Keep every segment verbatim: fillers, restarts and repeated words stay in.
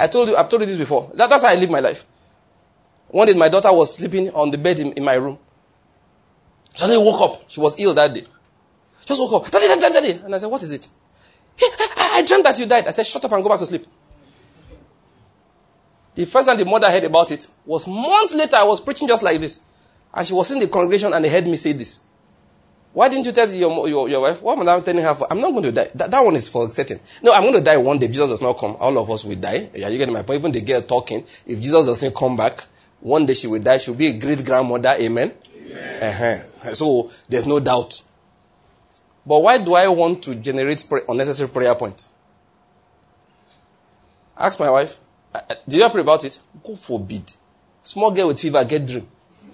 I told you, I've told you this before. That, that's how I live my life. One day my daughter was sleeping on the bed in, in my room. Suddenly woke up. She was ill that day. Just woke up. Daddy, daddy, daddy. And I said, what is it? Hey, I, I dreamt that you died. I said, shut up and go back to sleep. The first time the mother heard about it was months later. I was preaching just like this. And she was in the congregation and they heard me say this. Why didn't you tell your, your, your wife? What am I telling her for? I'm not going to die. That, that one is for certain. No, I'm going to die one day. If Jesus does not come, all of us will die. Yeah, you get my point? Even the girl talking, if Jesus doesn't come back, one day she will die. She'll be a great-grandmother. Amen? Amen. Uh-huh. So there's no doubt. But why do I want to generate pray, unnecessary prayer points? Ask my wife. Did you pray about it? God forbid. Small girl with fever, get dream.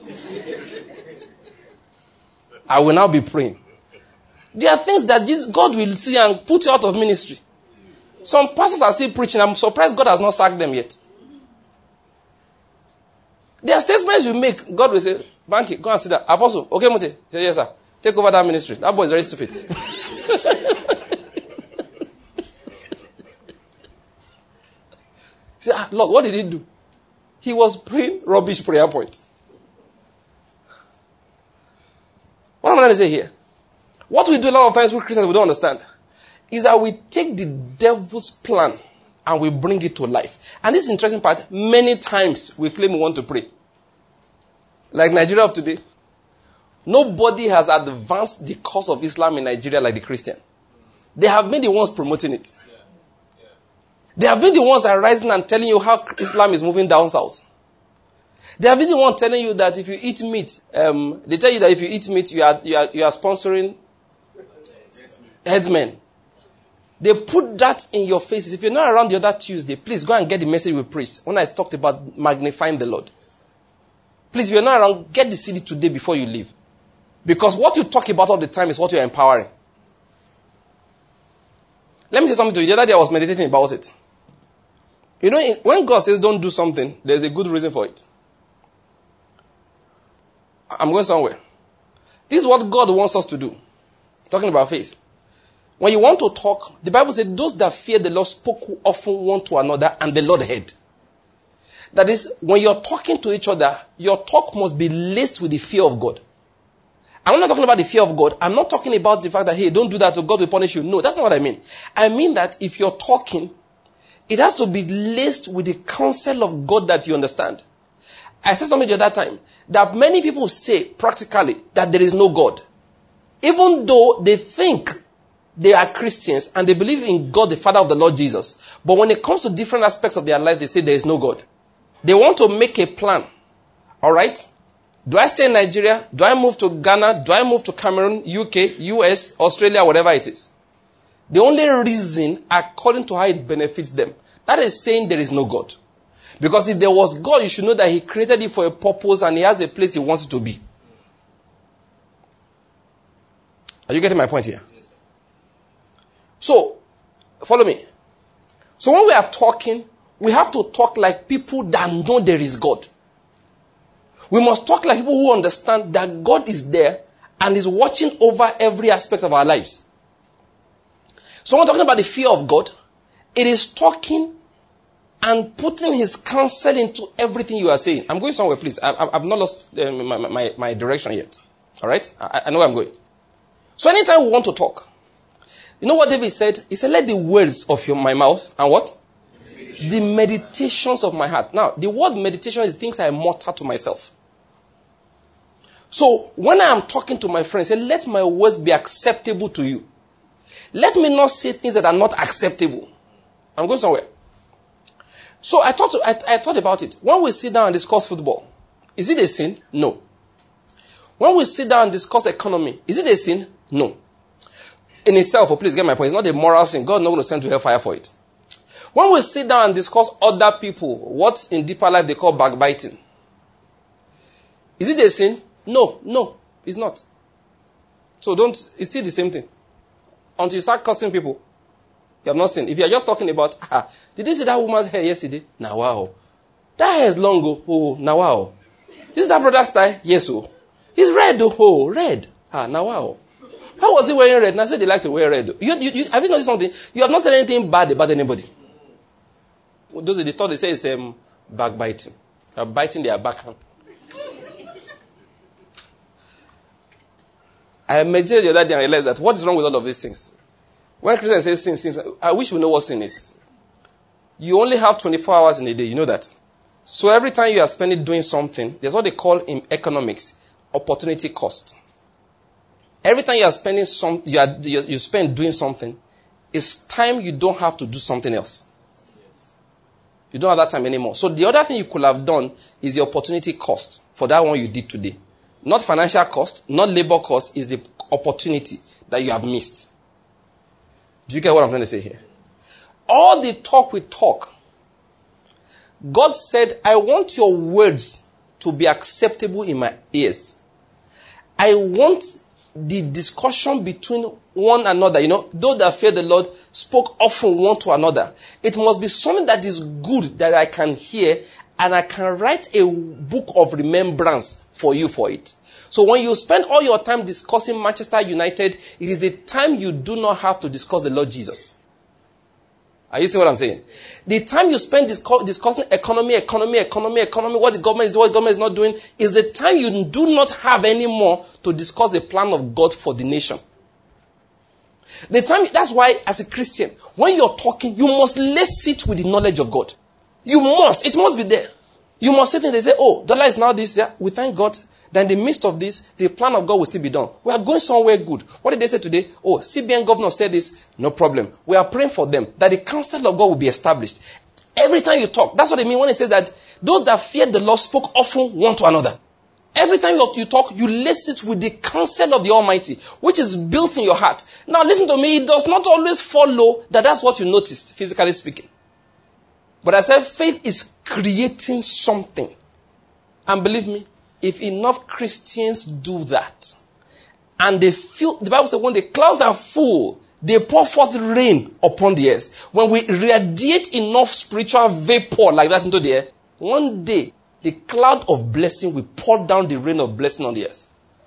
I will now be praying. There are things that Jesus, God will see and put you out of ministry. Some pastors are still preaching. I'm surprised God has not sacked them yet. There are statements you make. God will say, Banky, go and sit down. Apostle, okay, Mote? Say, yes, sir. Take over that ministry. That boy is very stupid. Say, ah, Lord, what did he do? He was praying rubbish prayer point. What am I going to say here? What we do a lot of times with Christians we don't understand is that we take the devil's plan and we bring it to life. And this is the interesting part. Many times we claim we want to pray. Like Nigeria of today. Nobody has advanced the cause of Islam in Nigeria like the Christian. They have been the ones promoting it. They have been the ones that are rising and telling you how Islam is moving down south. They have been the ones telling you that if you eat meat, um, they tell you that if you eat meat, you are, you are, you are sponsoring headsmen. They put that in your faces. If you're not around the other Tuesday, please go and get the message we preached when I talked about magnifying the Lord. Please, if you're not around, get the C D today before you leave. Because what you talk about all the time is what you're empowering. Let me say something to you. The other day I was meditating about it. You know, when God says don't do something, there's a good reason for it. I'm going somewhere. This is what God wants us to do. Talking about faith. When you want to talk, the Bible says those that fear the Lord spoke often one to another and the Lord heard. That is, when you're talking to each other, your talk must be laced with the fear of God. I'm not talking about the fear of God. I'm not talking about the fact that, hey, don't do that or God will punish you. No, that's not what I mean. I mean that if you're talking, it has to be laced with the counsel of God that you understand. I said something the other time, that many people say practically that there is no God. Even though they think they are Christians and they believe in God, the Father of the Lord Jesus. But when it comes to different aspects of their lives, they say there is no God. They want to make a plan. All right? Do I stay in Nigeria? Do I move to Ghana? Do I move to Cameroon, U K, U S, Australia, whatever it is? The only reason, according to how it benefits them, that is saying there is no God. Because if there was God, you should know that he created it for a purpose and he has a place he wants it to be. Are you getting my point here? Yes, sir. So, follow me. So when we are talking, we have to talk like people that know there is God. We must talk like people who understand that God is there and is watching over every aspect of our lives. So when we're talking about the fear of God, it is talking and putting his counsel into everything you are saying. I'm going somewhere, please. I, I've not lost uh, my, my, my direction yet. All right? I, I know where I'm going. So anytime we want to talk, you know what David said? He said, let the words of your, my mouth and what? Meditation. The meditations of my heart. Now, the word meditation is things I mutter to myself. So when I am talking to my friends, say, let my words be acceptable to you. Let me not say things that are not acceptable. I'm going somewhere. So I thought, I, I thought about it. When we sit down and discuss football, is it a sin? No. When we sit down and discuss economy, is it a sin? No. In itself, oh, please get my point. It's not a moral sin. God is not going to send to hellfire for it. When we sit down and discuss other people, what in deeper life they call backbiting, is it a sin? No, no, it's not. So don't, it's still the same thing. Until you start cursing people, you have not sinned. If you are just talking about, ah, did you see that woman's hair yesterday? Now wow. That hair is long, oh, oh now wow. This is that brother's tie? Yes, oh. He's red, oh, red. Ah, now wow. How was he wearing red? Now, so they like to wear red. You, you, you, have you noticed something? You have not said anything bad about anybody. Those they thought they say it's um, backbiting. They're biting their backhand. I meditated the other day and realized that what is wrong with all of these things? When Christians say sin, sin, I wish we know what sin is. You only have twenty-four hours in a day. You know that. So every time you are spending doing something, there's what they call in economics opportunity cost. Every time you are spending some, you, are, you, you spend doing something, it's time you don't have to do something else. You don't have that time anymore. So the other thing you could have done is the opportunity cost for that one you did today. Not financial cost, not labor cost, is the opportunity that you have missed. Do you get what I'm trying to say here? All the talk we talk, God said, I want your words to be acceptable in my ears. I want the discussion between one another. You know, those that fear the Lord spoke often one to another. It must be something that is good that I can hear, and I can write a book of remembrance for you for it. So when you spend all your time discussing Manchester United, it is the time you do not have to discuss the Lord Jesus. Are you seeing what I'm saying? The time you spend discuss, discussing economy, economy, economy, economy, what the government is doing, what the government is not doing, is the time you do not have anymore to discuss the plan of God for the nation. The time, that's why as a Christian, when you're talking, you must lace it with the knowledge of God. You must. It must be there. You must sit there and say, oh, dollar is now this, yeah, we thank God. Then in the midst of this, the plan of God will still be done. We are going somewhere good. What did they say today? Oh, C B N governor said this. No problem. We are praying for them that the counsel of God will be established. Every time you talk, that's what I mean when it says that those that fear the Lord spoke often one to another. Every time you, you talk, you lace it with the counsel of the Almighty, which is built in your heart. Now listen to me, it does not always follow that that's what you noticed, physically speaking. But I said faith is creating something. And believe me, if enough Christians do that, and they feel, the Bible says when the clouds are full, they pour forth rain upon the earth. When we radiate enough spiritual vapor like that into the air, one day, the cloud of blessing will pour down the rain of blessing on the earth.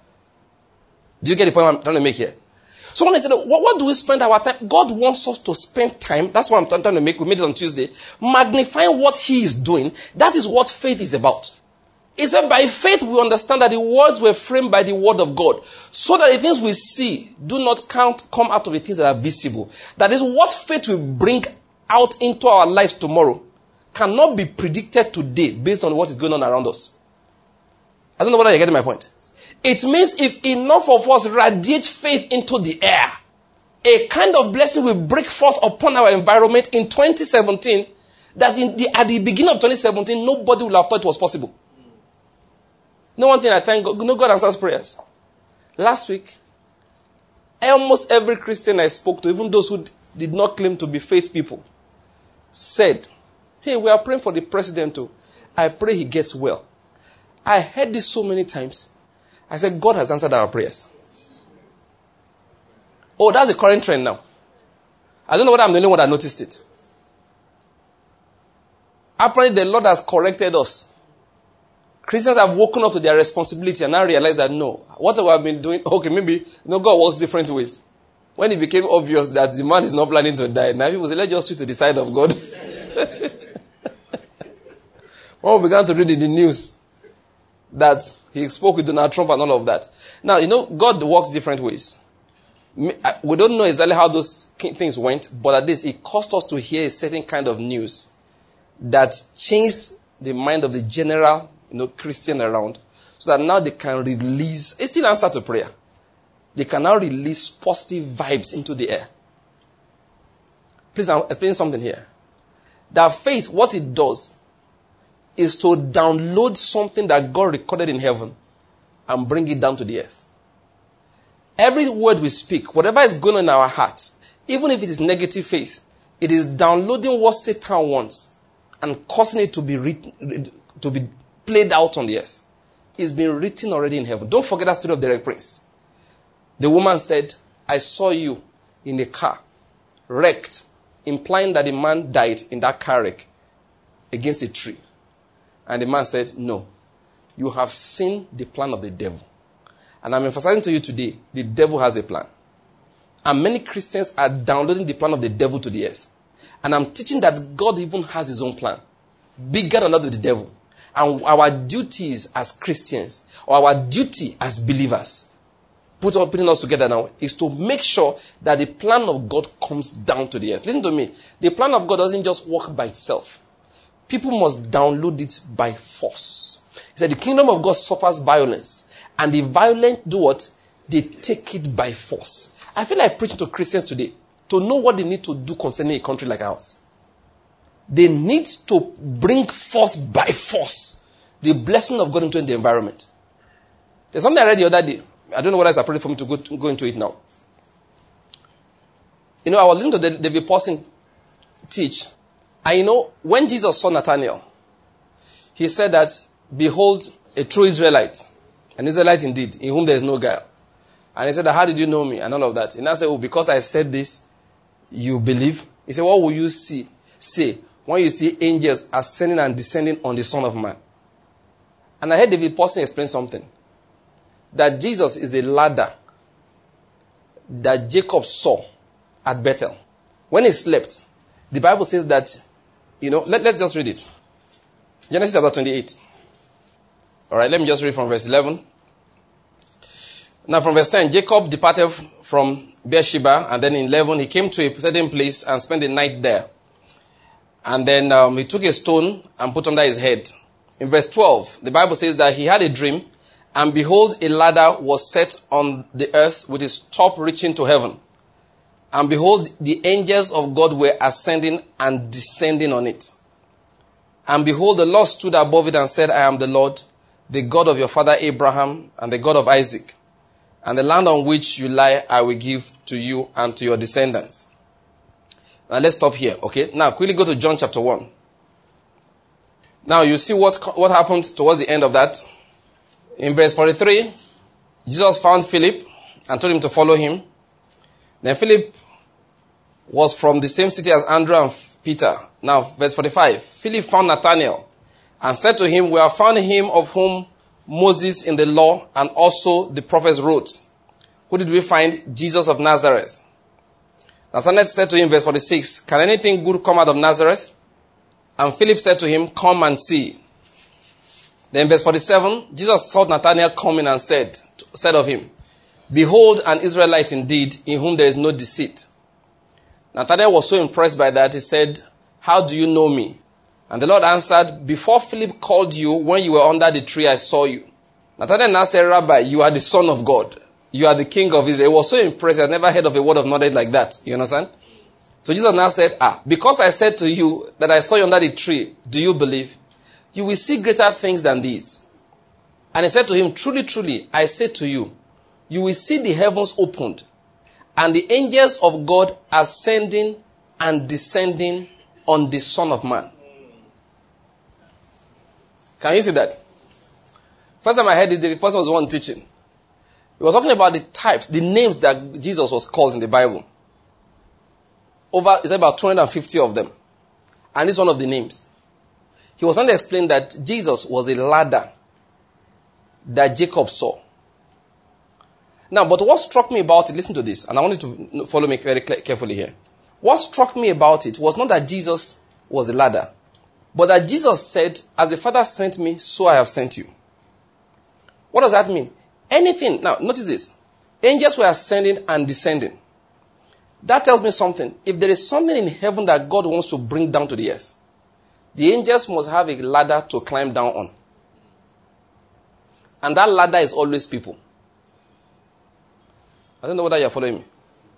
Do you get the point I'm trying to make here? So when I said, what, what do we spend our time? God wants us to spend time. That's what I'm trying to make. We made it on Tuesday. Magnifying what he is doing. That is what faith is about. It said by faith we understand that the words were framed by the word of God, so that the things we see do not count, come out of the things that are visible. That is what faith will bring out into our lives tomorrow cannot be predicted today based on what is going on around us. I don't know whether you're getting my point. It means if enough of us radiate faith into the air, a kind of blessing will break forth upon our environment in twenty seventeen that in the, at the beginning of twenty seventeen, nobody would have thought it was possible. No one thing I thank God, no God answers prayers. Last week, almost every Christian I spoke to, even those who did not claim to be faith people, said, hey, we are praying for the president too. I pray he gets well. I heard this so many times. I said, God has answered our prayers. Oh, that's the current trend now. I don't know whether I'm the only one that noticed it. Apparently, the Lord has corrected us. Christians have woken up to their responsibility and now realize that no, what we have been doing, okay, maybe, you know, God works different ways. When it became obvious that the man is not planning to die, now people say, let's just switch to the side of God. When we began to read in the news that he spoke with Donald Trump and all of that. Now, you know, God works different ways. We don't know exactly how those things went, but at least it caused us to hear a certain kind of news that changed the mind of the general, you know, Christian around, so that now they can release, it's still answer to prayer. They can now release positive vibes into the air. Please, I'm explaining something here. That faith, what it does, is to download something that God recorded in heaven and bring it down to the earth. Every word we speak, whatever is going on in our hearts, even if it is negative faith, it is downloading what Satan wants and causing it to be written, to be played out on the earth. It's been written already in heaven. Don't forget that story of Derek Prince. The woman said, I saw you in a car, wrecked, implying that the man died in that car wreck against a tree. And the man said, no, you have seen the plan of the devil. And I'm emphasizing to you today, the devil has a plan. And many Christians are downloading the plan of the devil to the earth. And I'm teaching that God even has his own plan, bigger than that of the devil. And our duties as Christians, or our duty as believers, put on, putting us together now, is to make sure that the plan of God comes down to the earth. Listen to me. The plan of God doesn't just work by itself. People must download it by force. He said the kingdom of God suffers violence, and the violent do what? They take it by force. I feel like preaching to Christians today to know what they need to do concerning a country like ours. They need to bring forth by force the blessing of God into the environment. There's something I read the other day. I don't know whether it's appropriate for me to go, to go into it now. You know, I was listening to the, David Paulson teach. And you know, when Jesus saw Nathanael, he said that, behold, a true Israelite. An Israelite indeed, in whom there is no guile. And he said, how did you know me? And all of that. And I said, oh, because I said this, you believe? He said, what will you see? Say, when you see angels ascending and descending on the Son of Man. And I heard David Paulson explain something. That Jesus is the ladder that Jacob saw at Bethel. When he slept, the Bible says that, you know, let, let's just read it. Genesis chapter twenty-eight. All right, let me just read from verse eleven. Now from verse ten, Jacob departed from Beersheba, and then in eleven, he came to a certain place and spent the night there. And then um, he took a stone and put under his head. In verse twelve, the Bible says that he had a dream, and behold, a ladder was set on the earth with its top reaching to heaven. And behold, the angels of God were ascending and descending on it. And behold, the Lord stood above it and said, I am the Lord, the God of your father Abraham, and the God of Isaac. And the land on which you lie, I will give to you and to your descendants. Now let's stop here, okay? Now quickly go to John chapter one. Now you see what, what happened towards the end of that. In verse forty-three, Jesus found Philip and told him to follow him. Then Philip was from the same city as Andrew and Peter. Now, verse forty-five, Philip found Nathanael and said to him, we have found him of whom Moses in the law and also the prophets wrote. Who did we find? Jesus of Nazareth. Nathanael said to him, verse forty-six, can anything good come out of Nazareth? And Philip said to him, come and see. Then verse forty-seven, Jesus saw Nathanael coming and said, said of him, behold, an Israelite indeed, in whom there is no deceit. Nathanael was so impressed by that, he said, how do you know me? And the Lord answered, before Philip called you, when you were under the tree, I saw you. Nathanael now said, Rabbi, you are the Son of God. You are the King of Israel. He was so impressed, he had never heard of a word of knowledge like that. You understand? So Jesus now said, ah, because I said to you that I saw you under the tree, do you believe? You will see greater things than these. And he said to him, truly, truly, I say to you, you will see the heavens opened, and the angels of God ascending and descending on the Son of Man. Can you see that? First time I heard this, the person was the one teaching. He was talking about the types, the names that Jesus was called in the Bible. Over, it's about two hundred fifty of them. And this is one of the names. He was trying to explain that Jesus was a ladder that Jacob saw. Now, but what struck me about it, listen to this, and I want you to follow me very carefully here. What struck me about it was not that Jesus was a ladder, but that Jesus said, as the Father sent me, so I have sent you. What does that mean? Anything, now notice this, angels were ascending and descending. That tells me something. If there is something in heaven that God wants to bring down to the earth, the angels must have a ladder to climb down on. And that ladder is always people. I don't know whether you're following me.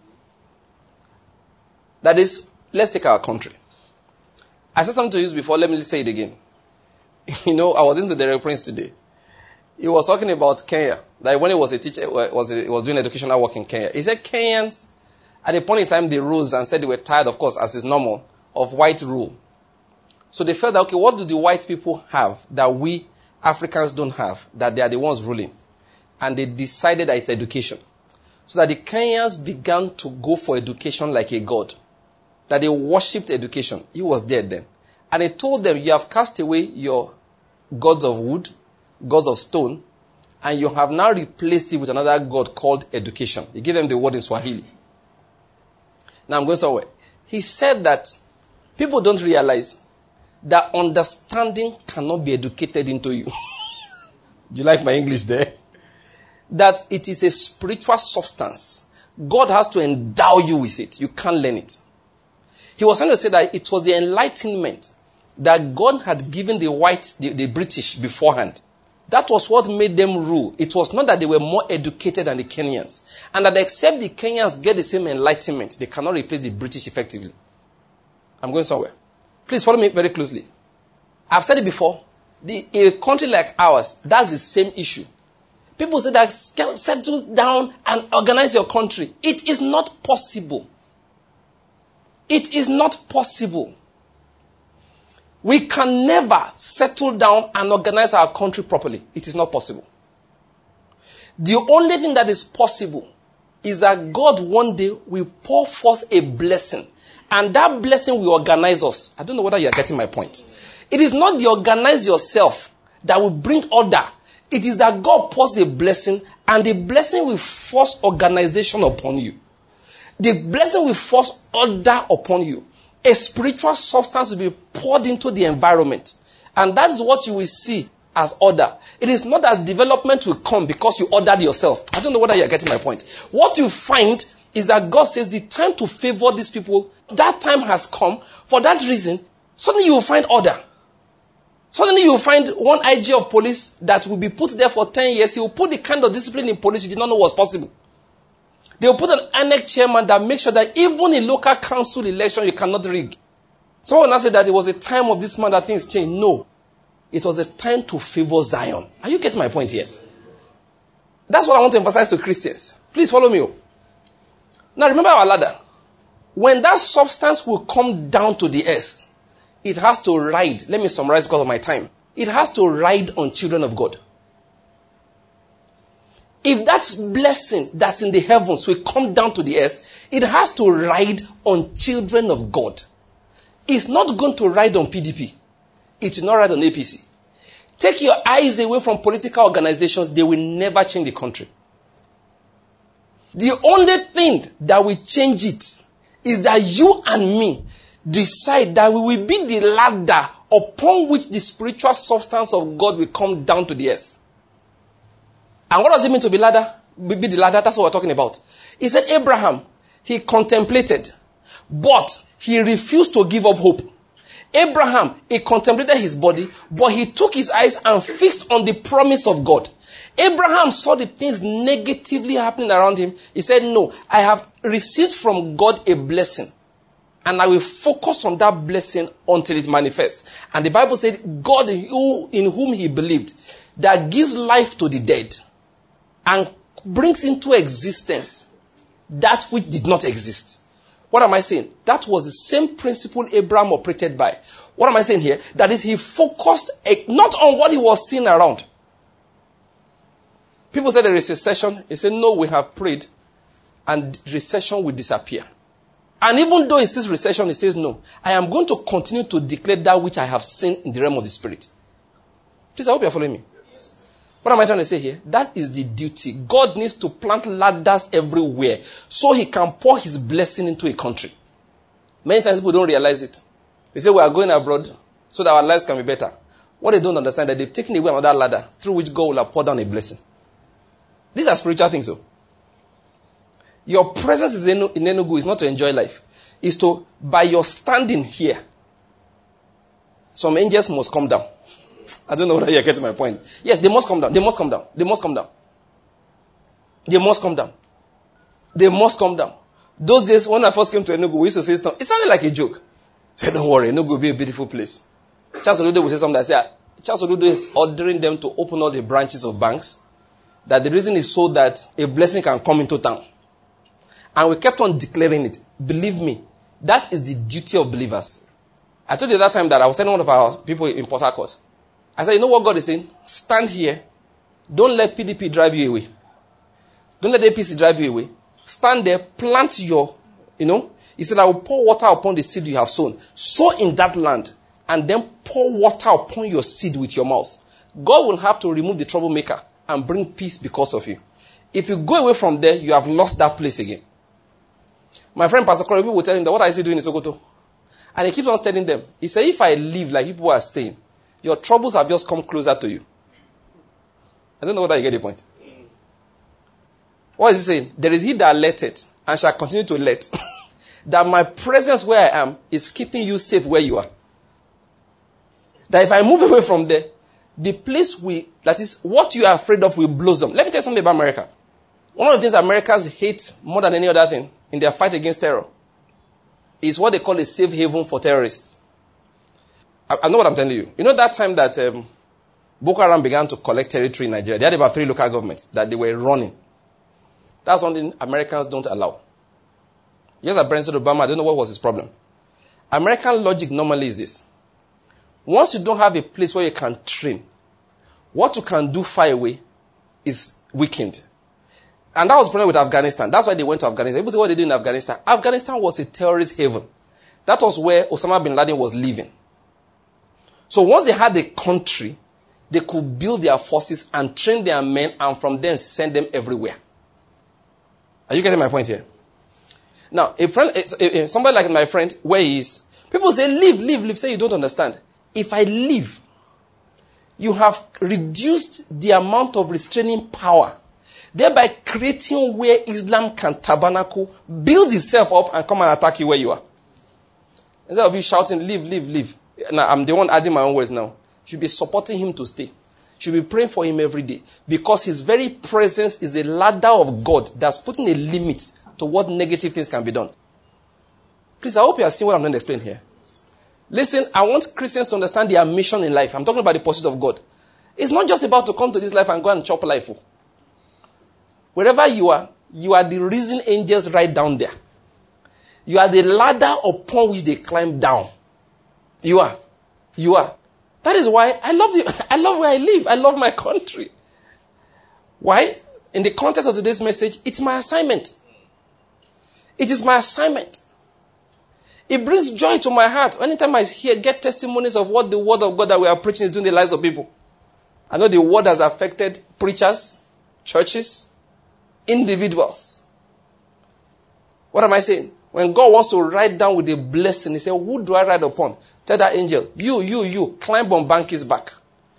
That is, let's take our country. I said something to you before, let me say it again. You know, I was into the Prince today. He was talking about Kenya. Like when he was a teacher, was a, was doing educational work in Kenya. He said Kenyans, at a point in time, they rose and said they were tired, of course, as is normal, of white rule. So they felt that, okay, what do the white people have that we Africans don't have, that they are the ones ruling? And they decided that it's education. So that the Kenyans began to go for education like a god. That they worshipped education. He was dead then. And he told them, you have cast away your gods of wood, gods of stone, and you have now replaced it with another god called education. He gave them the word in Swahili. Now I'm going somewhere. He said that People don't realize that understanding cannot be educated into you. Do you like my English there? That it is a spiritual substance. God has to endow you with it. You can't learn it. He was trying to say that it was the enlightenment that God had given the whites, the, the British beforehand. That was what made them rule. It was not that they were more educated than the Kenyans. And that except the Kenyans get the same enlightenment, they cannot replace the British effectively. I'm going somewhere. Please follow me very closely. I've said it before. The, a country like ours, that's the same issue. People say that settle down and organize your country. It is not possible. It is not possible. We can never settle down and organize our country properly. It is not possible. The only thing that is possible is that God one day will pour forth a blessing. And that blessing will organize us. I don't know whether you are getting my point. It is not the organize yourself that will bring order. It is that God pours a blessing and the blessing will force organization upon you. The blessing will force order upon you. A spiritual substance will be poured into the environment. And that is what you will see as order. It is not that development will come because you ordered yourself. I don't know whether you are getting my point. What you find is that God says the time to favor these people, that time has come. For that reason, suddenly you will find order. Suddenly you will find one I G of police that will be put there for ten years. He will put the kind of discipline in police you did not know was possible. They will put an I N E C chairman that makes sure that even in local council election, you cannot rig. Someone now said that it was the time of this man that things changed. No. It was the time to favor Zion. Are you getting my point here? That's what I want to emphasize to Christians. Please follow me. Now remember our ladder. When that substance will come down to the earth, it has to ride. Let me summarize because of my time. It has to ride on children of God. If that blessing that's in the heavens will come down to the earth, it has to ride on children of God. It's not going to ride on P D P. It will not ride on A P C. Take your eyes away from political organizations. They will never change the country. The only thing that will change it is that you and me decide that we will be the ladder upon which the spiritual substance of God will come down to the earth. And what does it mean to be ladder? Be the ladder, that's what we're talking about. He said Abraham, he contemplated, but he refused to give up hope. Abraham, he contemplated his body, but he took his eyes and fixed on the promise of God. Abraham saw the things negatively happening around him. He said, no, I have received from God a blessing. And I will focus on that blessing until it manifests. And the Bible said, God who, in whom he believed, that gives life to the dead and brings into existence that which did not exist. What am I saying? That was the same principle Abraham operated by. What am I saying here? That is, he focused a, not on what he was seeing around. People said there is recession. He said, no, we have prayed and recession will disappear. And even though he sees recession, he says, no, I am going to continue to declare that which I have seen in the realm of the spirit. Please, I hope you are following me. What am I trying to say here? That is the duty. God needs to plant ladders everywhere so he can pour his blessing into a country. Many times people don't realize it. They say we are going abroad so that our lives can be better. What they don't understand is that they've taken away another ladder through which God will have poured down a blessing. These are spiritual things, though. Your presence in Enugu is not to enjoy life. It's to, by your standing here, some angels must come down. I don't know whether you're getting my point. Yes, they must come down. They must come down. They must come down. They must come down. They must come down. Those days, when I first came to Enugu, we used to say, it sounded like a joke. Say, don't worry, Enugu will be a beautiful place. Charles Olude will say something. I say, Charles Olude is ordering them to open all the branches of banks. That the reason is so that a blessing can come into town. And we kept on declaring it. Believe me, that is the duty of believers. I told you that time that I was telling one of our people in Port Harcourt. I said, you know what God is saying? Stand here. Don't let P D P drive you away. Don't let A P C drive you away. Stand there, plant your, you know. He said, I will pour water upon the seed you have sown. Sow in that land, and then pour water upon your seed with your mouth. God will have to remove the troublemaker and bring peace because of you. If you go away from there, you have lost that place again. My friend Pastor Corey will tell him that what is he doing in Sokoto? And he keeps on telling them, he said, if I live like people are saying, your troubles have just come closer to you. I don't know whether you get the point. What is he saying? There is he that letteth, and shall continue to let. That my presence where I am is keeping you safe where you are. That if I move away from there, the place we, that is, what you are afraid of will blossom. Let me tell you something about America. One of the things Americans hate more than any other thing in their fight against terror is what they call a safe haven for terrorists. I, I know what I'm telling you. You know that time that um, Boko Haram began to collect territory in Nigeria? They had about three local governments that they were running. That's something Americans don't allow. Yes, President Obama, I don't know what was his problem. American logic normally is this. Once you don't have a place where you can train, what you can do far away is weakened. And that was the problem with Afghanistan. That's why they went to Afghanistan. People say what they did in Afghanistan. Afghanistan was a terrorist haven. That was where Osama bin Laden was living. So once they had a country, they could build their forces and train their men and from then send them everywhere. Are you getting my point here? Now, a friend, a, a, somebody like my friend, where he is, people say, leave, leave, leave. Say you don't understand. If I leave, you have reduced the amount of restraining power, thereby creating where Islam can tabernacle, build itself up, and come and attack you where you are. Instead of you shouting, leave, leave, leave. Now, I'm the one adding my own words now. You should be supporting him to stay. You should be praying for him every day. Because his very presence is a ladder of God that's putting a limit to what negative things can be done. Please, I hope you are seeing what I'm going to explain here. Listen, I want Christians to understand their mission in life. I'm talking about the pursuit of God. It's not just about to come to this life and go and chop life. Wherever you are, you are the risen angels right down there. You are the ladder upon which they climb down. You are. You are. That is why I love you. I love where I live. I love my country. Why? In the context of today's message, it's my assignment. It is my assignment. It brings joy to my heart. Anytime I hear, get testimonies of what the word of God that we are preaching is doing in the lives of people. I know the word has affected preachers, churches, individuals. What am I saying? When God wants to write down with a blessing, he says, who do I write upon? Tell that angel, you, you, you, climb on Banky's back.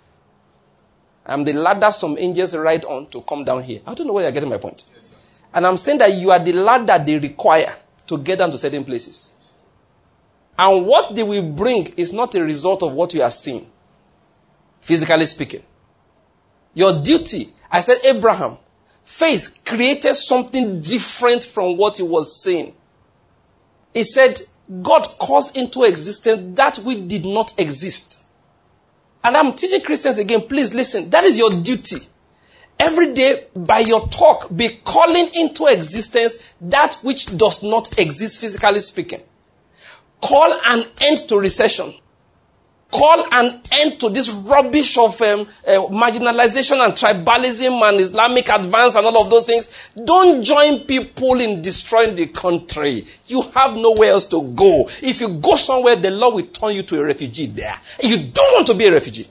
I'm the ladder some angels ride on to come down here. I don't know where you're getting my point. Yes, and I'm saying that you are the ladder they require to get down to certain places. And what they will bring is not a result of what you are seeing, physically speaking. Your duty, I said Abraham, faith created something different from what he was saying. He said, God caused into existence that which did not exist. And I'm teaching Christians again, please listen, that is your duty. Every day, by your talk, be calling into existence that which does not exist, physically speaking. Call an end to recession. Call an end to this rubbish of um, uh, marginalization and tribalism and Islamic advance and all of those things. Don't join people in destroying the country. You have nowhere else to go. If you go somewhere, the Lord will turn you to a refugee there. You don't want to be a refugee.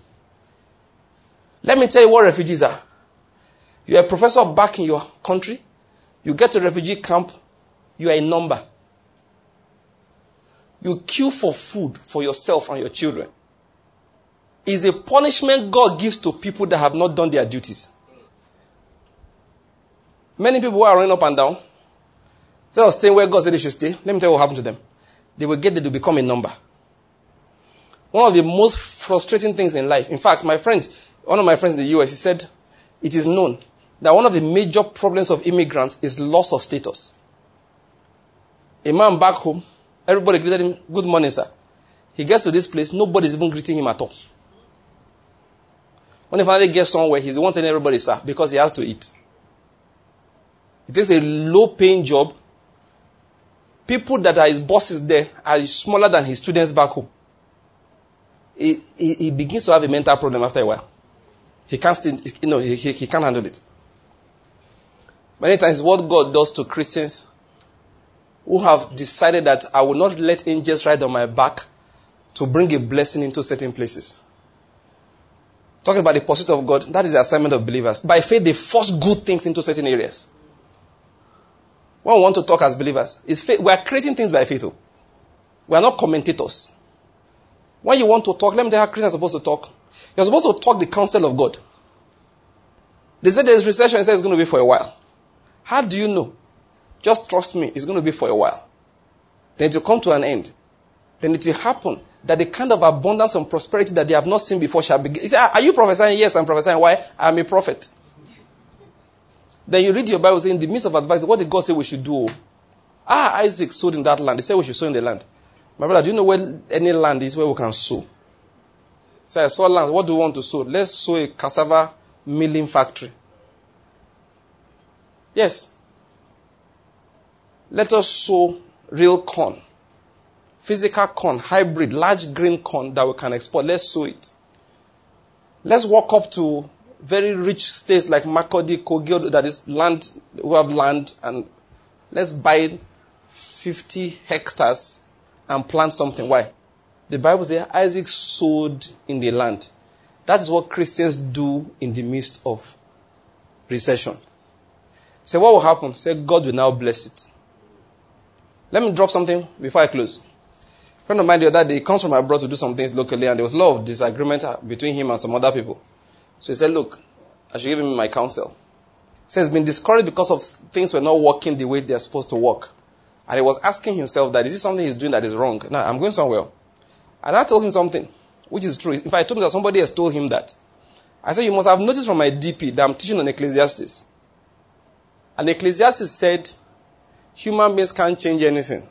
Let me tell you what refugees are. You are a professor back in your country. You get to a refugee camp. You are a number. You queue for food for yourself and your children. Is a punishment God gives to people that have not done their duties. Many people who are running up and down, instead of staying where God said they should stay, let me tell you what happened to them. They will get there to become a number. One of the most frustrating things in life. In fact, my friend, one of my friends in the U S, he said, it is known that one of the major problems of immigrants is loss of status. A man back home, everybody greeted him, good morning, sir. He gets to this place, nobody's even greeting him at all. When he finally gets somewhere, he's the one telling everybody, sir, because he has to eat. He takes a low-paying job. People that are his bosses there are smaller than his students back home. He, he, he begins to have a mental problem after a while. He can't still, you know, he, he, he can't handle it. Many times what God does to Christians who have decided that I will not let angels ride on my back to bring a blessing into certain places. Talking about the pursuit of God, that is the assignment of believers. By faith, they force good things into certain areas. When we want to talk as believers, it's faith. We are creating things by faith. We are not commentators. When you want to talk, let me tell you how Christians are supposed to talk. You're supposed to talk the counsel of God. They said there's recession, and say it's going to be for a while. How do you know? Just trust me, it's going to be for a while. Then it will come to an end. Then it will happen that the kind of abundance and prosperity that they have not seen before shall begin. You say, are you prophesying? Yes, I'm prophesying. Why? I'm a prophet. Then you read your Bible saying, in the midst of advice, what did God say we should do? Ah, Isaac sowed in that land. He said we should sow in the land. My brother, do you know where any land is where we can sow? Say, I saw land. What do we want to sow? Let's sow a cassava milling factory. Yes. Let us sow real corn. Physical corn, hybrid, large green corn that we can export. Let's sow it. Let's walk up to very rich states like Makurdi, Kogi, that is land, who have land, and let's buy fifty hectares and plant something. Why? The Bible says Isaac sowed in the land. That is what Christians do in the midst of recession. So what will happen? Say God will now bless it. Let me drop something before I close. A friend of mine the other day, he comes from abroad to do some things locally, and there was a lot of disagreement between him and some other people. So he said, look, I should give him my counsel. He says he's been discouraged because of things were not working the way they're supposed to work. And he was asking himself that, is this something he's doing that is wrong? Now, I'm going somewhere. And I told him something, which is true. In fact, I told him that somebody has told him that. I said, you must have noticed from my D P that I'm teaching on Ecclesiastes. And Ecclesiastes said, human beings can't change anything.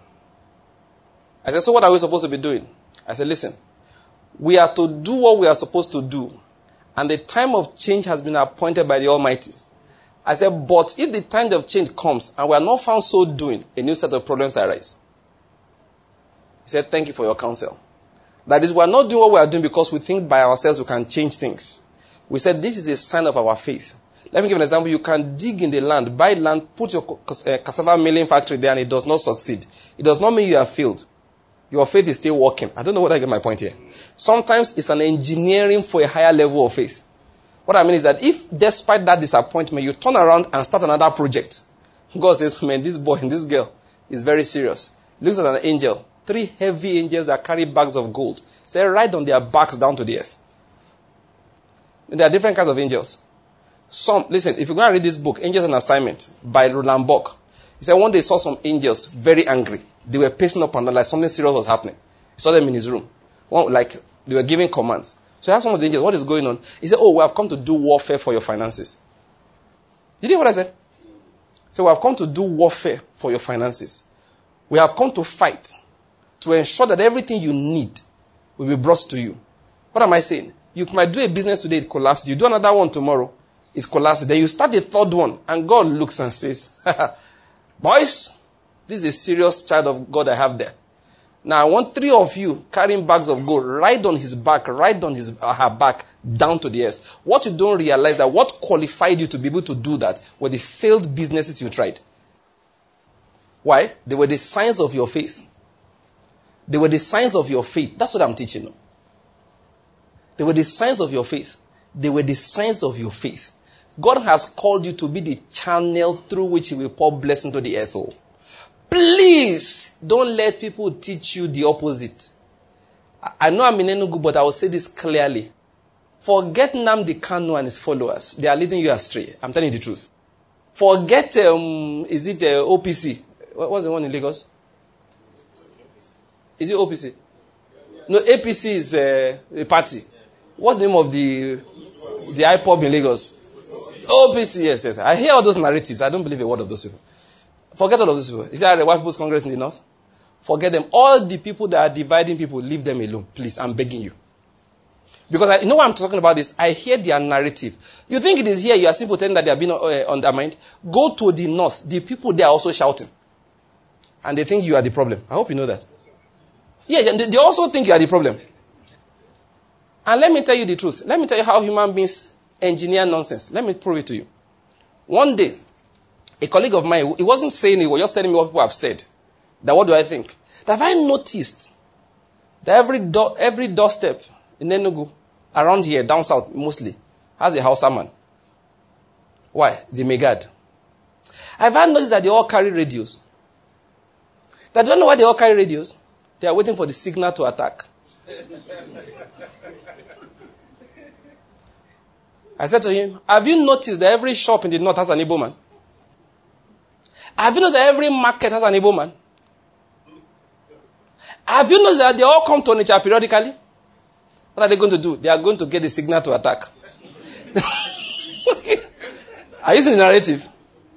I said, so what are we supposed to be doing? I said, listen, we are to do what we are supposed to do. And the time of change has been appointed by the Almighty. I said, but if the time of change comes and we are not found so doing, a new set of problems arise. He said, thank you for your counsel. That is, we are not doing what we are doing because we think by ourselves we can change things. We said, this is a sign of our faith. Let me give an example. You can dig in the land, buy land, put your uh, cassava milling factory there, and it does not succeed. It does not mean you have failed. Your faith is still working. I don't know whether I get my point here. Sometimes it's an engineering for a higher level of faith. What I mean is that if, despite that disappointment, you turn around and start another project, God says, man, this boy and this girl is very serious. Looks at an angel. Three heavy angels that carry bags of gold. Say, right on their backs down to the earth. And there are different kinds of angels. Some, listen, if you're going to read this book, Angels on Assignment, by Roland Buck, he said one day he saw some angels very angry. They were pacing up and down like something serious was happening. He saw them in his room. One, like they were giving commands. So he asked some of the angels, what is going on? He said, oh, we have come to do warfare for your finances. Did you hear what I said? So we have come to do warfare for your finances. We have come to fight to ensure that everything you need will be brought to you. What am I saying? You might do a business today, it collapses. You do another one tomorrow, it collapses. Then you start a third one, and God looks and says, boys, this is a serious child of God I have there. Now, I want three of you carrying bags of gold right on his back, right on his uh, her back, down to the earth. What you don't realize that what qualified you to be able to do that were the failed businesses you tried. Why? They were the signs of your faith. They were the signs of your faith. That's what I'm teaching you. They were the signs of your faith. They were the signs of your faith. God has called you to be the channel through which he will pour blessing to the earth. Oh. Please don't let people teach you the opposite. I know I'm in Enugu, but I will say this clearly. Forget Nnamdi Kanu and his followers. They are leading you astray. I'm telling you the truth. Forget, um, is it uh, O P C? What was the one in Lagos? Is it O P C? No, A P C is uh, a party. What's the name of the the I P O B in Lagos? O P C, yes, yes. I hear all those narratives. I don't believe a word of those people. Forget all of those people. Is there a White People's Congress in the North? Forget them. All the people that are dividing people, leave them alone. Please, I'm begging you. Because I you know why I'm talking about this? I hear their narrative. You think it is here, you are simply telling that they are being uh, undermined? Go to the North. The people there are also shouting. And they think you are the problem. I hope you know that. Yeah, they also think you are the problem. And let me tell you the truth. Let me tell you how human beings engineer nonsense. Let me prove it to you. One day, a colleague of mine, he wasn't saying it, he was just telling me what people have said. That what do I think? That have I noticed that every do, every doorstep in Enugu, around here, down south mostly, has a Hausa man. Why? The Megad. Have I noticed that they all carry radios? That don't know why they all carry radios? They are waiting for the signal to attack. I said to him, have you noticed that every shop in the north has an Igbo man? Have you noticed that every market has an Igbo man? Have you noticed that they all come to Onitsha periodically? What are they going to do? They are going to get the signal to attack. Are you seeing the narrative?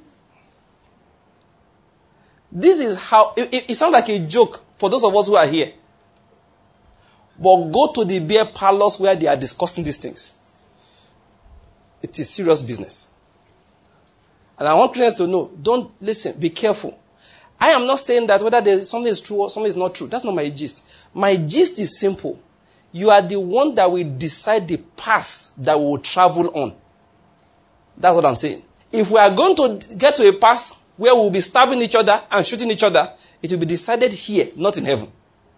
This is how, it, it, it sounds like a joke for those of us who are here. But go to the beer parlors where they are discussing these things. It is serious business. And I want Christians to know, don't listen, be careful. I am not saying that whether there's something is true or something is not true. That's not my gist. My gist is simple. You are the one that will decide the path that we will travel on. That's what I'm saying. If we are going to get to a path where we will be stabbing each other and shooting each other, it will be decided here, not in heaven.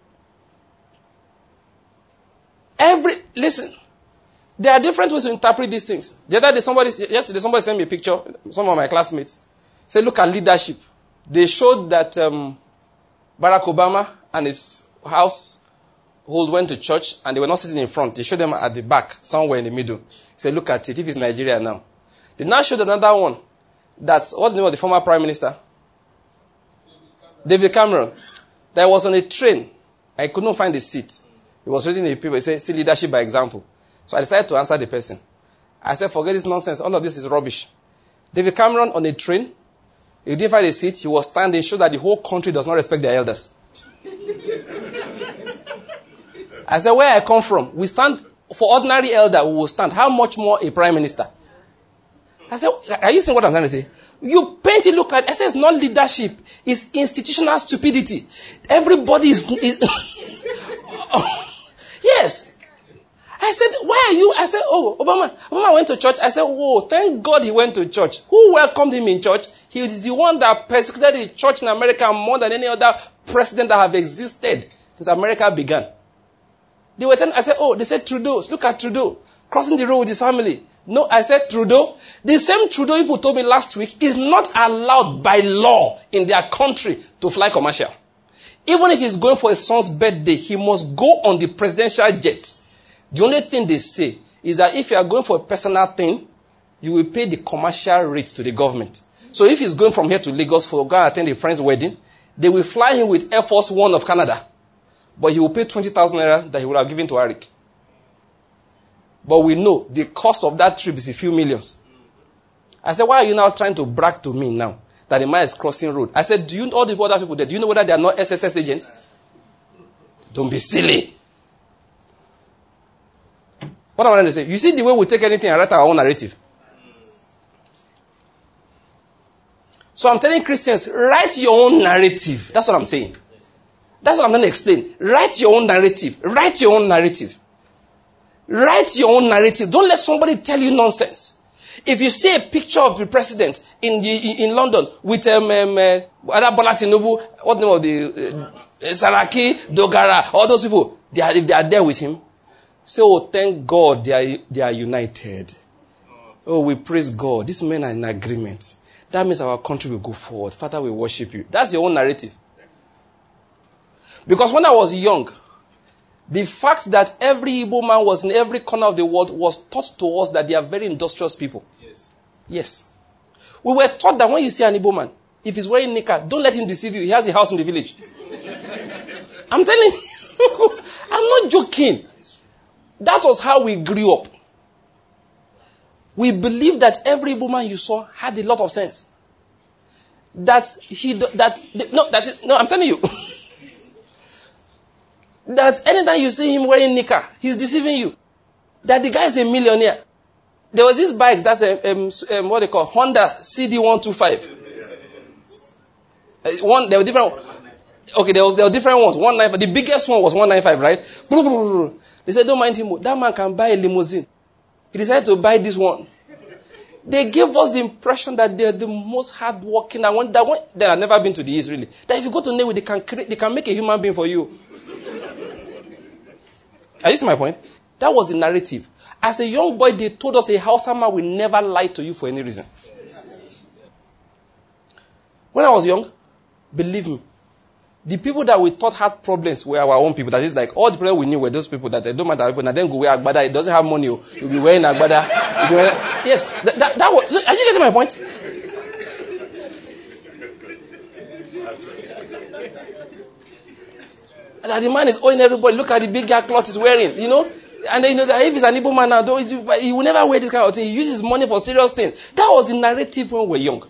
Every, listen, there are different ways to interpret these things. The other day, somebody, yesterday, somebody sent me a picture, some of my classmates, said, look at leadership. They showed that um, Barack Obama and his household went to church and they were not sitting in front. They showed them at the back, somewhere in the middle. He said, look at it, if it's Nigeria now. They now showed another one. That's, what's the name of the former prime minister? David Cameron. That was on a train. I could not find the seat. He was reading the paper. He said, see leadership by example. So I decided to answer the person. I said, forget this nonsense. All of this is rubbish. David Cameron on a train. He didn't find a seat. He was standing. Shows that the whole country does not respect their elders. I said, where I come from, we stand, for ordinary elder, we will stand. How much more a prime minister? I said, are you seeing what I'm trying to say? You paint it look like, I said, it's not leadership. It's institutional stupidity. Everybody is... is yes. I said, why are you? I said, oh, Obama, Obama went to church. I said, whoa, thank God he went to church. Who welcomed him in church? He is the one that persecuted the church in America more than any other president that have existed since America began. They were telling, I said, oh, they said Trudeau. Look at Trudeau. Crossing the road with his family. No, I said Trudeau. The same Trudeau people told me last week is not allowed by law in their country to fly commercial. Even if he's going for his son's birthday, he must go on the presidential jet. The only thing they say is that if you are going for a personal thing, you will pay the commercial rate to the government. So if he's going from here to Lagos for go and attend a friend's wedding, they will fly him with Air Force One of Canada. But he will pay twenty thousand naira that he would have given to Arik. But we know the cost of that trip is a few millions. I said, why are you now trying to brag to me now that the man is crossing road? I said, do you know all the other people there? Do you know whether they are not S S S agents? Don't be silly. What am I trying to say? You see the way we take anything and write our own narrative. So I'm telling Christians, write your own narrative. That's what I'm saying. That's what I'm going to explain. Write your own narrative. Write your own narrative. Write your own narrative. Don't let somebody tell you nonsense. If you see a picture of the president in in, in London with um, um, uh, Bola Tinubu, what name of the uh, Saraki, Dogara, all those people, they are, if they are there with him, say, oh, thank God they are they are united. Oh, we praise God. These men are in agreement. That means our country will go forward. Father, we worship you. That's your own narrative. Because when I was young, the fact that every Igbo man was in every corner of the world was taught to us that they are very industrious people. Yes. Yes. We were taught that when you see an Igbo man, if he's wearing knicker, don't let him deceive you. He has a house in the village. I'm telling you, I'm not joking. That was how we grew up. We believed that every Igbo man you saw had a lot of sense. That he, that, no, that is, no, I'm telling you. That anytime you see him wearing knicker, he's deceiving you. That the guy is a millionaire. There was this bike, that's a, um, um, what they call Honda C D one twenty-five. Uh, one, there were different. Okay, there was there were different ones. one ninety-five. The biggest one was one ninety-five, right? They said, don't mind him. That man can buy a limousine. He decided to buy this one. They gave us the impression that they're the most hardworking. I want that one. They have never been to the East, really. That if you go to Newi, they can create, they can make a human being for you. Are you seeing my point? That was the narrative. As a young boy, they told us a Hausa man will never lie to you for any reason. When I was young, believe me, The people that we thought had problems were our own people. That is like all the people we knew were those people that they don't matter. People and then go wear agbada. It doesn't have money. You'll be wearing agbada. You'll be wearing, yes, that, that, that was. Are you getting my point? And that the man is owing everybody. Look at the big guy cloth he's wearing. You know, and then you know that if he's an Igbo man now, don't, he will never wear this kind of thing. He uses money for serious things. That was the narrative when we were young.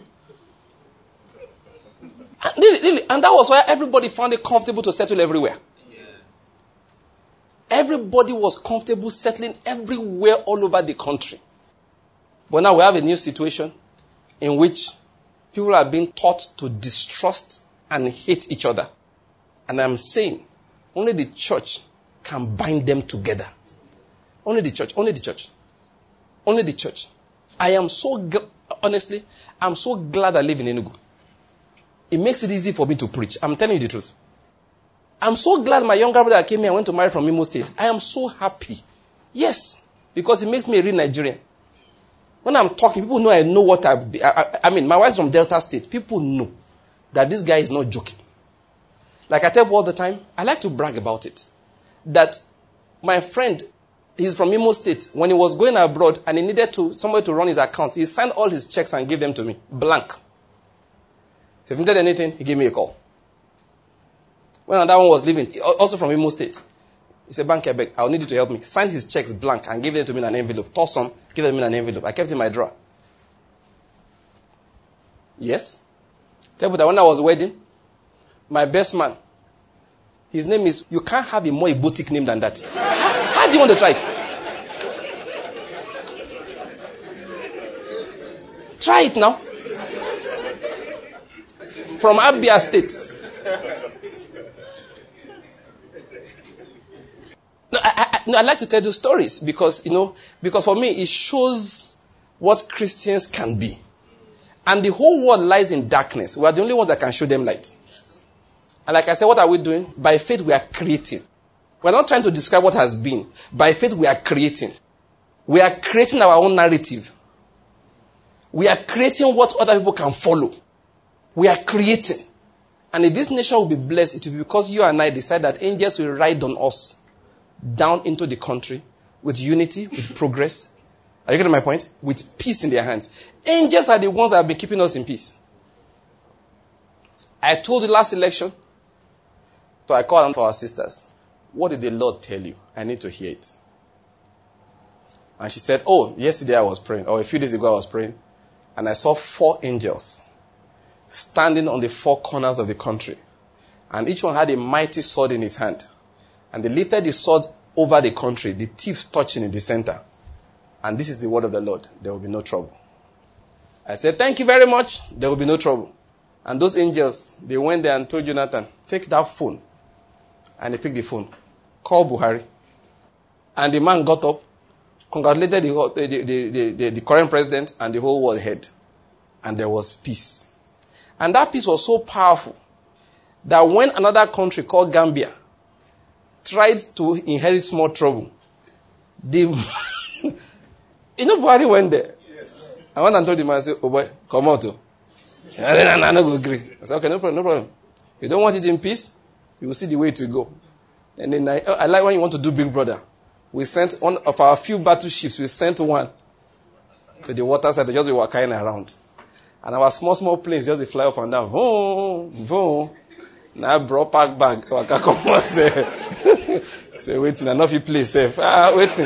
And, really, really, and that was why everybody found it comfortable to settle everywhere. Yeah. Everybody was comfortable settling everywhere all over the country. But now we have a new situation in which people are being taught to distrust and hate each other. And I'm saying, only the church can bind them together. Only the church, only the church. Only the church. I am so, gl- honestly, I'm so glad I live in Enugu. It makes it easy for me to preach. I'm telling you the truth. I'm so glad my younger brother came here and went to marry from Imo State. I am so happy. Yes. Because it makes me a real Nigerian. When I'm talking, people know I know what I, I, I mean, my wife's from Delta State. People know that this guy is not joking. Like I tell people all the time, I like to brag about it. That my friend, he's from Imo State. When he was going abroad and he needed to somebody to run his account, he signed all his checks and gave them to me. Blank. If he needed anything, he gave me a call. When another one was leaving, also from Imo State, he said, Bank Quebec, I'll need you to help me. Signed his checks blank and gave them to me in an envelope. Tossed some, gave them in an envelope. I kept it in my drawer. Yes. Tell you that when I was wedding, my best man, his name is, you can't have a more Igbotic name than that. How, how do you want to try it? Try it now. From Abia State. No, I, I, no, I like to tell you stories because, you know, because for me, it shows what Christians can be. And the whole world lies in darkness. We are the only ones that can show them light. And like I said, what are we doing? By faith, we are creating. We're not trying to describe what has been. By faith, we are creating. We are creating our own narrative. We are creating what other people can follow. We are creating. And if this nation will be blessed, it will be because you and I decide that angels will ride on us down into the country with unity, with progress. Are you getting my point? With peace in their hands. Angels are the ones that have been keeping us in peace. I told you last election, so I called on for our sisters. What did the Lord tell you? I need to hear it. And she said, oh, yesterday I was praying, or a few days ago I was praying, and I saw four angels standing on the four corners of the country. And each one had a mighty sword in his hand. And they lifted the sword over the country, the tips touching in the center. And this is the word of the Lord. There will be no trouble. I said, thank you very much. There will be no trouble. And those angels, they went there and told Jonathan, take that phone. And he picked the phone. Call Buhari. And the man got up, congratulated the, the, the, the, the, the current president and the whole world head. And there was peace. And that peace was so powerful that when another country called Gambia tried to inherit small trouble, the you know, Buhari went there. Yes. I went and told him, I said, oh boy, come out. And then I go agree. I said, okay, no problem, no problem. You don't want it in peace? You will see the way it will go. And then I, I like when you want to do Big Brother. We sent one of our few battleships, we sent one to the water side to just be walking around. And our small, small planes just fly up and down. Vroom, vroom. Now I brought pack bag. I can come and say, say, waiting, enough you play safe. Ah, waiting.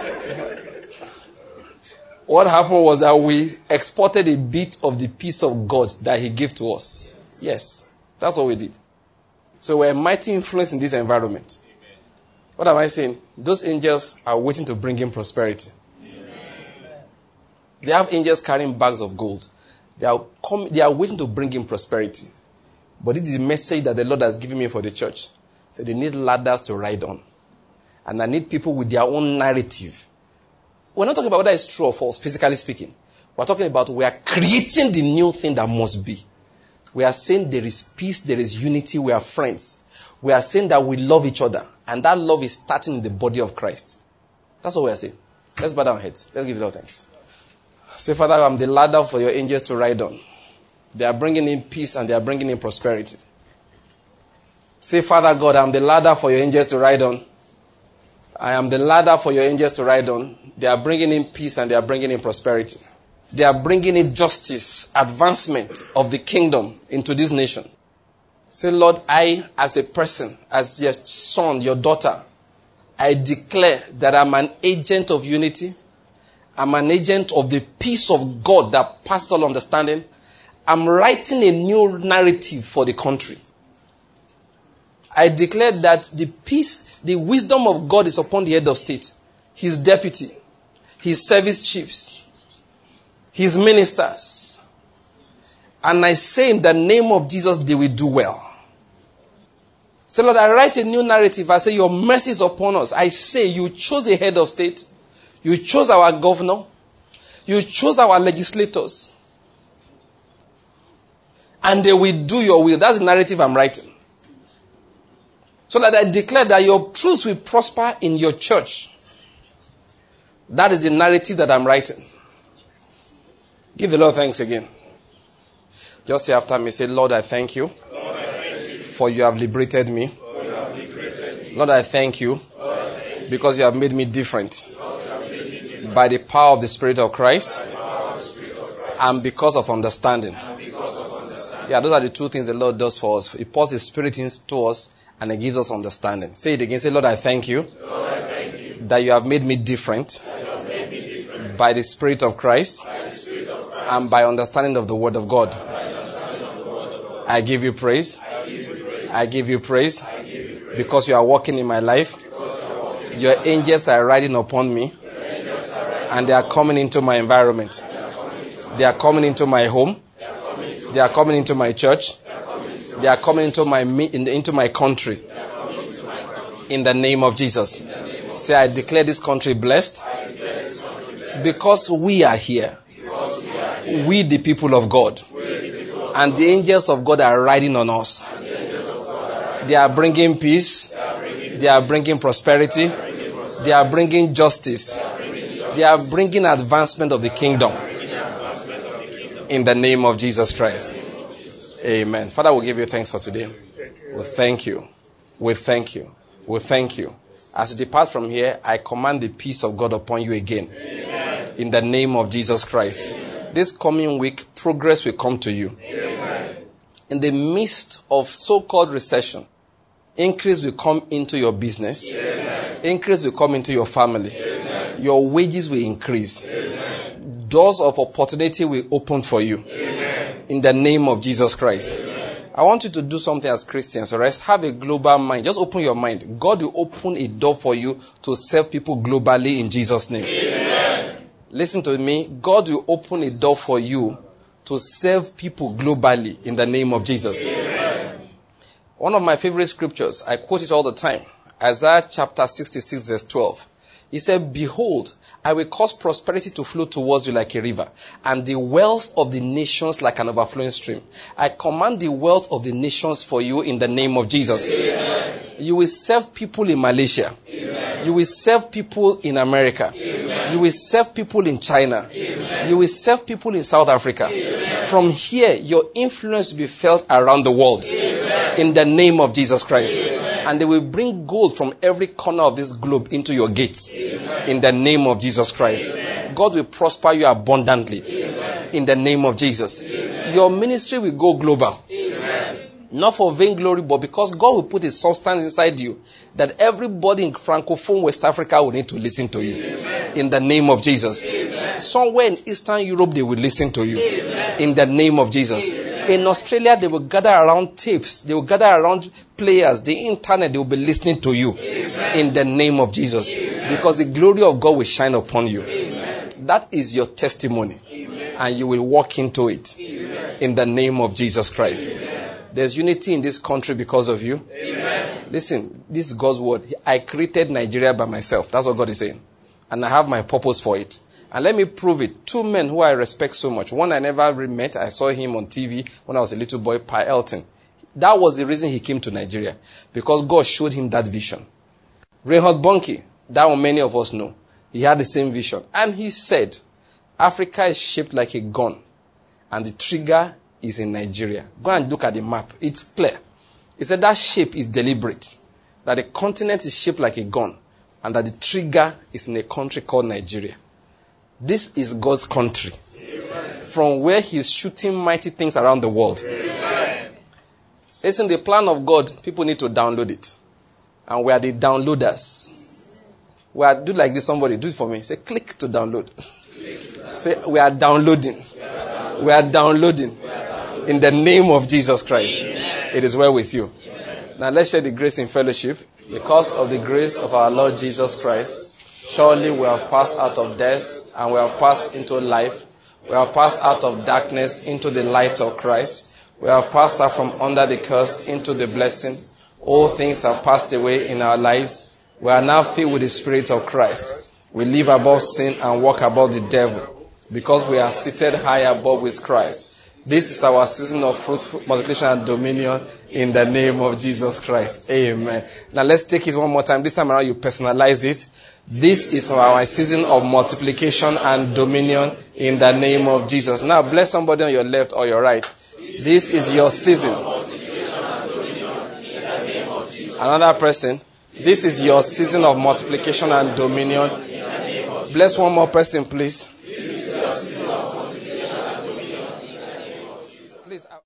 What happened was that we exported a bit of the peace of God that he gave to us. Yes. Yes. That's what we did. So we're a mighty influence in this environment. Amen. What am I saying? Those angels are waiting to bring in prosperity. Amen. They have angels carrying bags of gold. They are, com- they are waiting to bring in prosperity. But this is the message that the Lord has given me for the church. So they need ladders to ride on. And I need people with their own narrative. We're not talking about whether it's true or false, physically speaking. We're talking about we are creating the new thing that must be. We are saying there is peace, there is unity, we are friends. We are saying that we love each other. And that love is starting in the body of Christ. That's what we are saying. Let's bow down heads. Let's give it all thanks. Say, Father, I'm the ladder for your angels to ride on. They are bringing in peace and they are bringing in prosperity. Say, Father God, I'm the ladder for your angels to ride on. I am the ladder for your angels to ride on. They are bringing in peace and they are bringing in prosperity. They are bringing in justice, advancement of the kingdom into this nation. Say, Lord, I, as a person, as your son, your daughter, I declare that I'm an agent of unity. I'm an agent of the peace of God that passes all understanding. I'm writing a new narrative for the country. I declare that the peace, the wisdom of God is upon the head of state, his deputy, his service chiefs, his ministers. And I say in the name of Jesus, they will do well. Say, Lord, I write a new narrative. I say, your mercy is upon us. I say, you chose a head of state. You chose our governor. You chose our legislators. And they will do your will. That's the narrative I'm writing. So that I declare that your truth will prosper in your church. That is the narrative that I'm writing. Give the Lord thanks again. Just say after me, say, Lord, I thank you. Lord, I thank you. For you have liberated me. For you have liberated me. Lord, I thank you. Lord, I thank you. Because you have made me different. By the power of the Spirit of Christ, Spirit of Christ. And, because of understanding. and because of understanding. Yeah, those are the two things the Lord does for us. He pours His Spirit into us and He gives us understanding. Say it again. Say, Lord, I thank you, Lord, I thank you. That you have made me different, made me different. By the Spirit of Christ, by the Spirit of Christ. And by understanding of the Word of God. I give you praise. I give you praise. I give you praise. I give you praise. Because you are working in my life. Your angels are riding upon me. And they are coming into my environment. They are coming into my home. They are coming into my church. They are coming into my into my country. In the name of Jesus. Say, I declare this country blessed. Because we are here. We the people of God. And the angels of God are riding on us. They are bringing peace. They are bringing prosperity. They are bringing justice. They are bringing advancement of the kingdom. In the name of Jesus Christ. Amen. Father, we give you thanks for today. We thank you. We thank you. We thank you. As you depart from here, I command the peace of God upon you again. In the name of Jesus Christ. This coming week, progress will come to you. In the midst of so-called recession, increase will come into your business. Increase will come into your family. Your wages will increase. Amen. Doors of opportunity will open for you. Amen. In the name of Jesus Christ. Amen. I want you to do something as Christians. All right? Have a global mind. Just open your mind. God will open a door for you to serve people globally in Jesus' name. Amen. Listen to me. God will open a door for you to serve people globally in the name of Jesus. Amen. One of my favorite scriptures, I quote it all the time. Isaiah chapter sixty-six verse twelve. He said, behold, I will cause prosperity to flow towards you like a river, and the wealth of the nations like an overflowing stream. I command the wealth of the nations for you in the name of Jesus. Amen. You will serve people in Malaysia. Amen. You will serve people in America. Amen. You will serve people in China. Amen. You will serve people in South Africa. Amen. From here, your influence will be felt around the world. Amen. In the name of Jesus Christ. Amen. And they will bring gold from every corner of this globe into your gates. Amen. In the name of Jesus Christ. Amen. God will prosper you abundantly. Amen. In the name of Jesus. Amen. Your ministry will go global. Amen. Not for vainglory, but because God will put a substance inside you that everybody in Francophone West Africa will need to listen to you. Amen. In the name of Jesus. Amen. Somewhere in Eastern Europe, they will listen to you. Amen. In the name of Jesus. Amen. In Australia, they will gather around tapes. They will gather around players. The internet, they will be listening to you. Amen. In the name of Jesus. Amen. Because the glory of God will shine upon you. Amen. That is your testimony. Amen. And you will walk into it. Amen. In the name of Jesus Christ. Amen. There's unity in this country because of you. Amen. Listen, this is God's word. I created Nigeria by myself. That's what God is saying. And I have my purpose for it. And let me prove it. Two men who I respect so much. One I never met. I saw him on T V when I was a little boy, Pi Elton. That was the reason he came to Nigeria. Because God showed him that vision. Reinhard Bonnke, that one many of us know. He had the same vision. And he said, Africa is shaped like a gun. And the trigger is in Nigeria. Go and look at the map. It's clear. He said that shape is deliberate. That the continent is shaped like a gun. And that the trigger is in a country called Nigeria. This is God's country. Amen. From where he is shooting mighty things around the world. Amen. Listen, the plan of God, people need to download it. And we are the downloaders. We are, do like this, somebody, do it for me. Say, click to download. Click to download. Say, we are downloading. We are downloading. We are downloading. In the name of Jesus Christ. Amen. It is well with you. Amen. Now let's share the grace in fellowship. Because of the grace of our Lord Jesus Christ, surely we have passed out of death and we have passed into life. We have passed out of darkness into the light of Christ. We have passed out from under the curse into the blessing. All things have passed away in our lives. We are now filled with the Spirit of Christ. We live above sin and walk above the devil because we are seated high above with Christ. This is our season of fruitful multiplication and dominion in the name of Jesus Christ. Amen. Now let's take it one more time. This time around you personalize it. This is our season of multiplication and dominion in the name of Jesus. Now bless somebody on your left or your right. This is your season. Another person. This is your season of multiplication and dominion. Bless one more person, please.